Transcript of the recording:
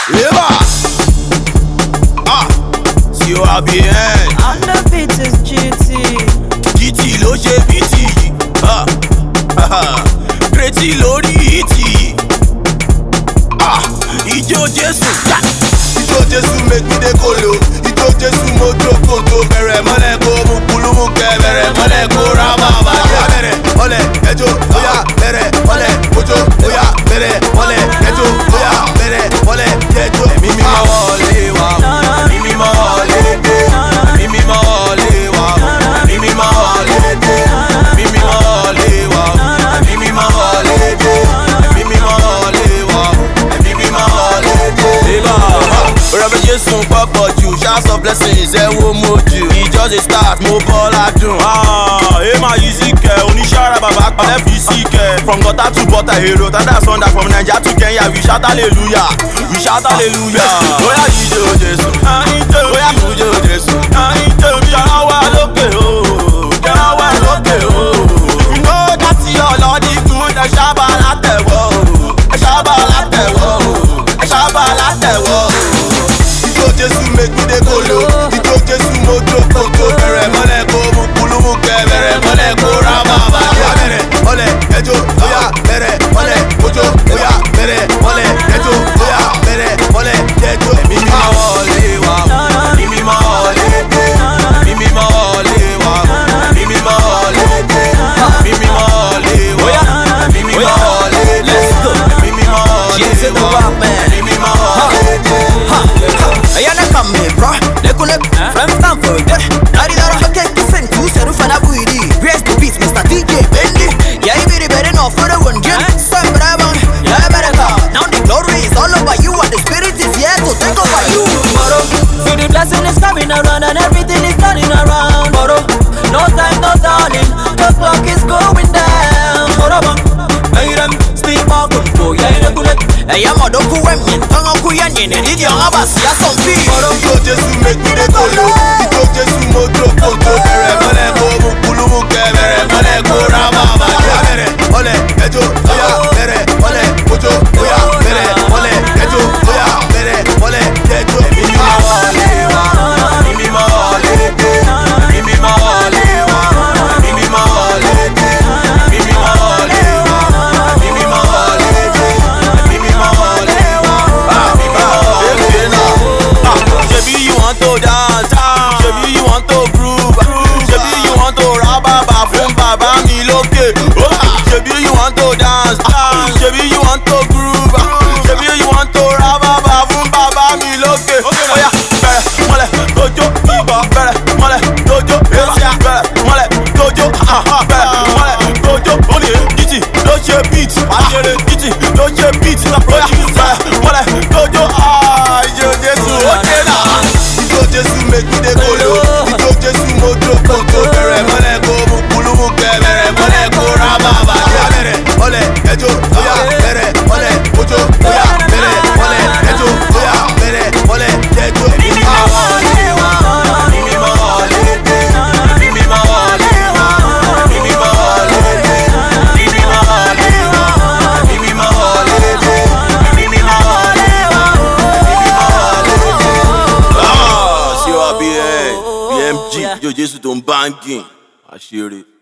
Eva. See you are behind. On the beat is GT. GT ló ṣe BT. Pretty lórí ìtì. Ijó Jésù. Ijó Jésù make me dey kolo. Ijó Jésù mo jókòó tó bẹ̀rẹ̀ mọ́lẹ̀ kó mú kúlúmù kẹ́ bẹ̀rẹ̀ mọ́lẹ̀ kó ra bàbá. Oya bẹ̀rẹ̀ mọ́lẹ̀ ẹjọ́ oya bẹ̀rẹ̀ mọ́lẹ̀ ojó oya bẹ̀rẹ̀ mọ́lẹ̀ ẹjọ́ oya bẹ̀rẹ̀ mọ́lẹ̀ ẹjọ́. Ẹ̀mí mímọ́ wọlé wá, ẹ̀mí mímọ́ wọlé dé, ẹ̀mí mímọ́ wọlé wá, ẹ̀mí mímọ́ wọlé dé, ẹ̀mí mímọ́ wọlé wá, ẹ̀mí mímọ́ wọlé dé, ẹ̀mí mímọ́ wọlé wá, ẹ̀mí mímọ́ wọlé dé. Ọ̀rẹ́ Jésù pọ̀pọ̀ jù, showers of blessings ẹ wo mojú. He just dey start, mo bọ́lá dùn. Èèmà yìí sì kẹ̀, oníṣàrà bàbá pàlẹ́ fi sí kẹ̀. From gutter to butter hero, thunder thunder from Naija to Kenya, we shout hallelujah, we shout hallelujah. Bóyá jíjó Jésù, bóyá mújó Jésù, jọ̀rọ̀ wá lókè o, jọ̀rọ̀ wá lókè o. If you know that your Lord is good, ẹ ṣábà látẹ̀wọ́ o, ẹ ṣábà látẹ̀wọ́ o, ẹ ṣábà látẹ̀wọ́ o. Ijó Jésù make me dey kolo, ijó Jésù mo jókòó tó bẹ̀rẹ̀ mọ́lẹ̀ kó mú kúlúmù kẹ́ bẹ̀rẹ̀ mọ́lẹ̀ kó ra bàbá. Oya bẹ̀rẹ̀ mọ́lẹ̀ ẹjọ́ oya bẹ̀rẹ̀ mọ́lẹ̀ ojó oya bẹ̀rẹ̀ mọ́lẹ̀ ẹjọ́ oya bẹ̀rẹ̀ mọ́lẹ̀ ẹjọ́. Ẹ̀mí mímọ́ wọlé wá, ẹ̀mí mímọ́ wọlé dé, ẹ̀mí mímọ́ wọlé wá, ẹ̀mí mímọ́ wọlé dé, ẹ̀mí mímọ́ wọlé wá, ẹ̀mí mímọ́ wọlé dé, ẹ̀mí mímọ́ wọlé wá, ẹ̀mí mímọ́ wọlé dé. Aya na kame bro, lekulek from Stanford. Dari dara hake kisen tu seru fana buidi. Where's the beat, Mr. DJ Bendy? Yeah, you be the better off for the one jam. Some bravo, yeah better go. Now the glory is all over you, and the spirit is here to take over you. Tomorrow, see the blessing is coming around and everything is turning around. Tomorrow, no time, no darling, the clock is going down. Tomorrow, hey them, sleep walk up for yeah, lekulek. Aya modoku wemyen, tongo kuyanyen, did your abas ya some fee. Ijó Jésù make me dey kolo, ijó Jésù mo jókòó tó bẹ̀rẹ̀ mọ́lẹ̀ kó mú kúlúmù kẹ́ bẹ̀rẹ̀ mọ́lẹ̀ kó ra bàbá. Oya bẹ̀rẹ̀ mọ́lẹ̀ ẹjọ́ oya bẹ̀rẹ̀ mọ́lẹ̀ ojó oya bẹ̀rẹ̀ mọ́lẹ̀ ẹjọ́ oya bẹ̀rẹ̀ mọ́lẹ̀ ẹjọ́. Ẹ̀mí mímọ́ wọlé wá, ẹ̀mí mímọ́ wọlé dé, ẹ̀mí mímọ́ wọlé wá, ẹ̀mí mímọ́ wọlé dé, ẹ̀mí mímọ́ wọlé wá, ẹ̀mí mímọ́ wọlé dé, ẹ̀mí mímọ́ wọlé wá, ẹ̀mí mímọ́ wọlé dé. Ṣebí you want to dance, ṣebí you want to groove, ṣebí you want to ra bàbá fún bàbá mi lókè. Ṣebí you want to dance, ṣebí you want to groove, ṣebí you want to ra bàbá fún bàbá mi lókè. Oya bẹ̀rẹ̀ mọ́lẹ̀ lójó ìbọ̀, bẹ̀rẹ̀ mọ́lẹ̀ lójó ìbọ̀, bẹ̀rẹ̀ mọ́lẹ̀ lójó bẹ̀rẹ̀ mọ́lẹ̀ lójó. Ó ní GT ló ṣe beat, GT ló ṣe beat. Oya bẹ̀rẹ̀ mọ́lẹ̀ lójó Ijó Jésù ó dé náà. Ijó Jésù make me dey kolo, ijó Jésù mo jókòó tó bẹ̀rẹ̀ mọ́lẹ̀ kó mú kúlúmù kẹ́ bẹ̀rẹ̀ mọ́lẹ̀ kó ra bàbá. Oya bẹ̀rẹ̀ mọ́lẹ̀ ẹjọ́ oya bẹ̀rẹ̀ mọ́lẹ̀ ojó oya bẹ̀rẹ̀ mọ́lẹ̀ ẹjọ́ oya bẹ̀rẹ̀ mọ́lẹ̀ ẹjọ́. Ẹ̀mí mímọ́ wọlé wá, ẹ̀mí mímọ́ wọlé dé, ẹ̀mí mímọ́ wọlé wá, ẹ̀mí mímọ́ wọlé dé, ẹ̀mí mímọ́ wọlé wá, ẹ̀mí mímọ́ wọlé dé, ẹ̀mí mímọ́ wọlé wá, ẹ̀mí mímọ́ wọlé dé. See you are BMG, Ijó Jésù tó ń bangin, àṣírí.